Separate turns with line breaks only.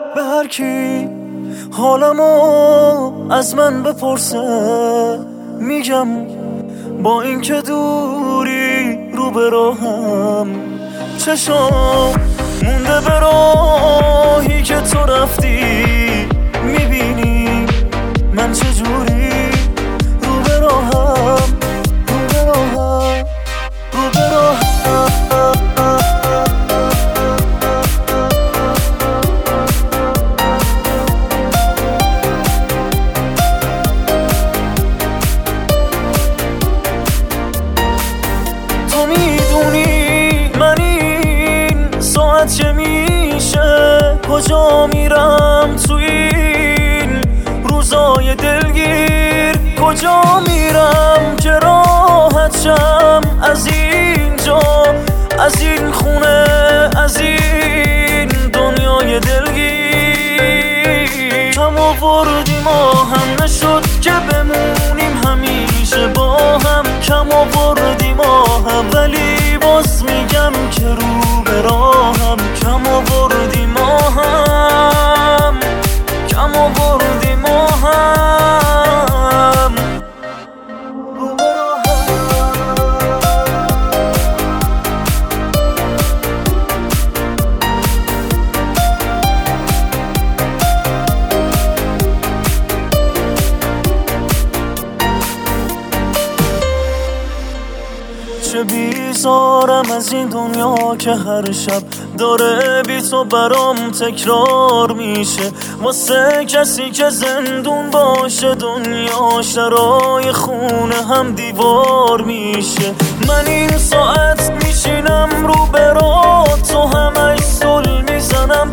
به هر کی حالمو از من بپرسه میگم با اینکه دوری رو به راهم، چشام مونده به راهی که تو رفتی، میبینی من چجوری رو به راهم، رو به راهم، رو به راهم. تو میدونی من این ساعت چه میشه، کجا میرم تو این روزای دلگیر، کجا میرم که راحت شم از اینجا، از این خونه، از این دنیای دلگیر. کم آوردیم و هم نشد که بمونیم همیشه با هم، کم آوردیم و هم ولی باز میگم که رو به راهم، کم آوردیم و هم، کم آوردیم و هم، رو به چه بیزارم از این دنیا که هر شب داره بی تو برام تکرار میشه، واسه کسی که زندون باشه دنیا شرای خونه هم دیوار میشه. من این ساعت میشینم رو برا تو همش سل میزنم